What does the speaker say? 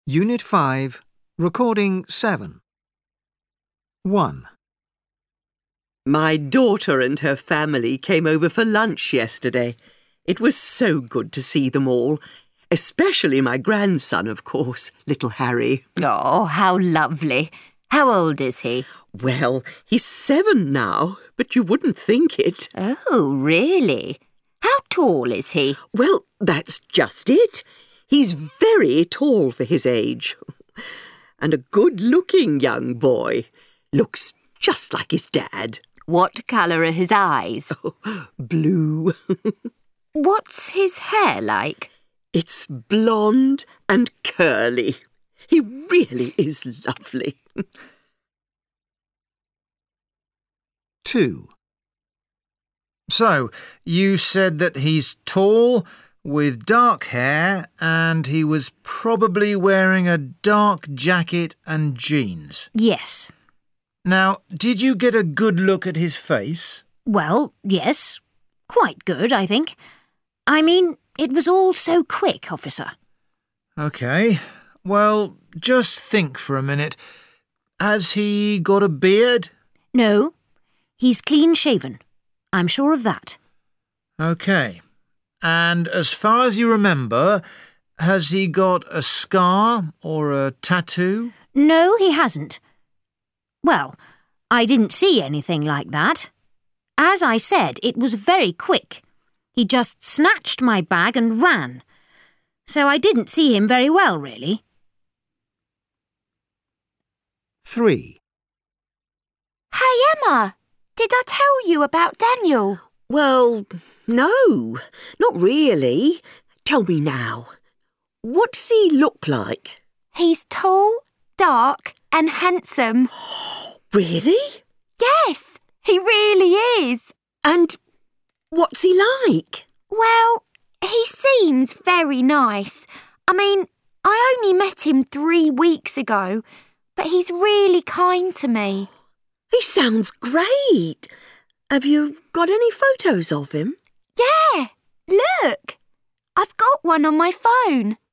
Unit 5, Recording 7. 1. My daughter and her family came over for lunch yesterday. It was so good to see them all, especially my grandson, of course, little Harry. Oh, how lovely. How old is he? Well, he's 7 now, but you wouldn't think it. Oh, really? How tall is he? Well, that's just it. He's very tall for his age. And a good-looking young boy. Looks just like his dad. What colour are his eyes? Oh, blue. What's his hair like? It's blonde and curly. He really is lovely. 2. So, you said that he's tall, with dark hair, and he was probably wearing a dark jacket and jeans. Yes. Now, did you get a good look at his face? Well, yes. Quite good, I think. I mean, it was all so quick, officer. OK. Well, just think for a minute. Has he got a beard? No. He's clean-shaven. I'm sure of that. OK. And as far as you remember, has he got a scar or a tattoo? No, he hasn't. Well, I didn't see anything like that. As I said, it was very quick. He just snatched my bag and ran. So I didn't see him very well, really. 3. Hey, Emma, did I tell you about Daniel? Well, no, not really. Tell me now. What does he look like? He's tall, dark and handsome. Really? Yes, he really is. And what's he like? Well, he seems very nice. I mean, I only met him 3 weeks ago, but he's really kind to me. He sounds great. Have you got any photos of him? Yeah, look. I've got one on my phone.